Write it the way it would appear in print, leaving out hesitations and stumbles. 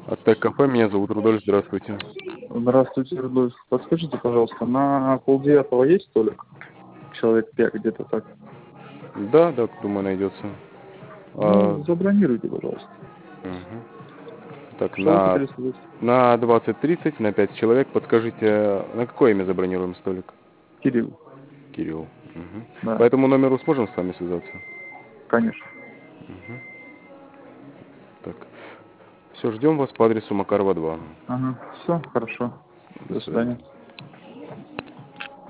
Ацтек кафе, меня зовут Рудольф, здравствуйте. Здравствуйте, Рудольф. Подскажите, пожалуйста, на полдевятого есть столик? Человек 5 где-то так. Да, да, думаю, найдется. А, Ну, забронируйте, пожалуйста. так, Что вы хотели сказать? на 20:30, на 5 человек. Подскажите, на какое имя забронируем столик? Кирилл. Кирилл. Мгм. По Да, этому номеру сможем с вами связаться? конечно. Так, все, ждем вас по адресу Макарова 2. Ага, все, хорошо. До До свидания. свидания.